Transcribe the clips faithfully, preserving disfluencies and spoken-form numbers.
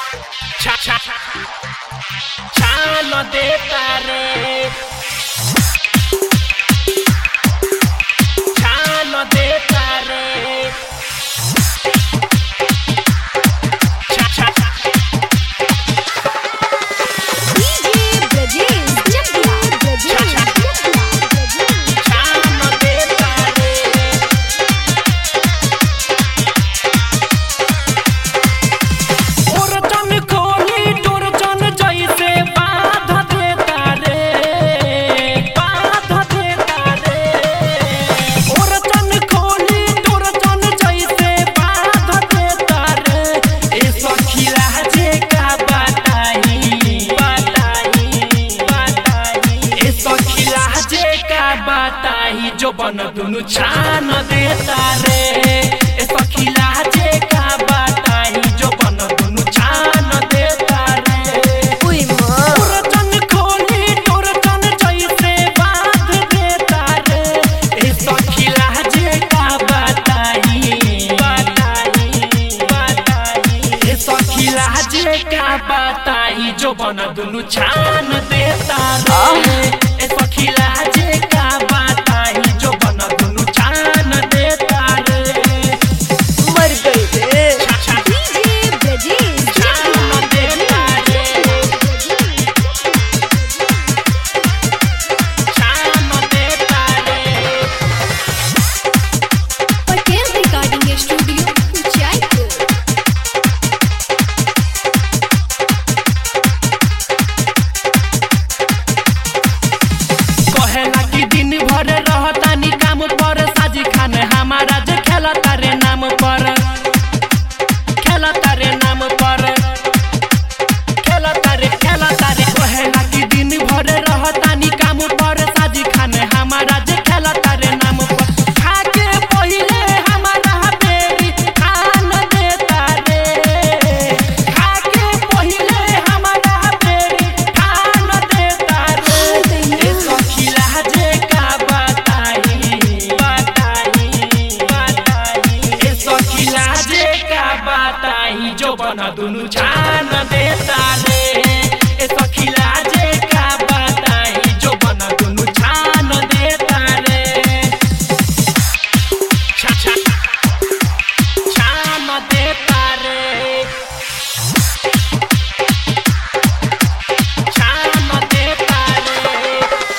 छा छा छान देता रे छान देता रे जो बन दुनु छान देता रे ए सखिला जे का बताई जो बन दुनु छान देता रे उई मोर तन खोली तोर तन जैसे बांध देता रे ए सखिला जे का बताई बताई बताई ए सखिला जे का बताई जो बन दुनु छान देता रे ए सखिला जे का जो बना दुनु छान देता रे ए सखिला जे का बताई जो बना दुनु छान देता रे छा छा छान देता रे छान देता रे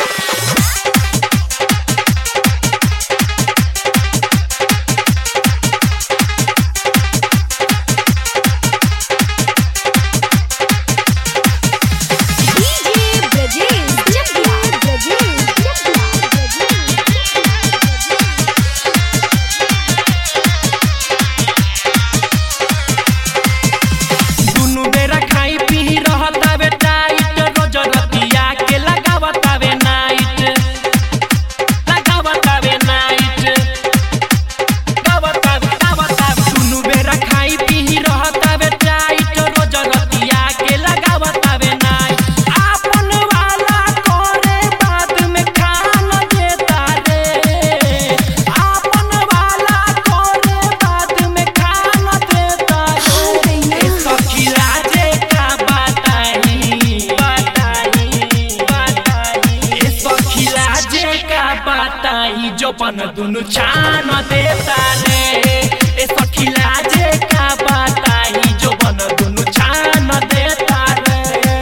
जो बन दुनु छान देता रे ए सखिला जे का बताई जो बन दुनु छान देता रे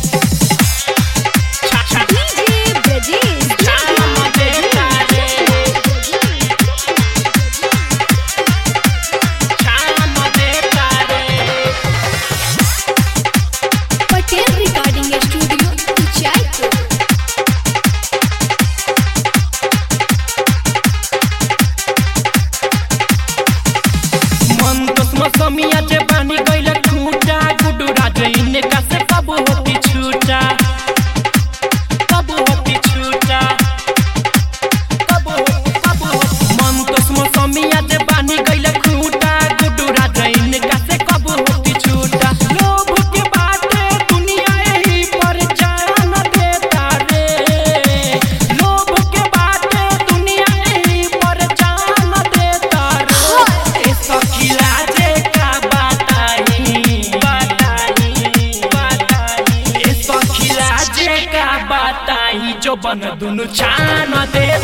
छा छा डीजे ब्रजेश छान देता रे छान देता रे पटेल रिकॉर्डिंग स्टूडियो जयपुर जो बन दुनु छान देता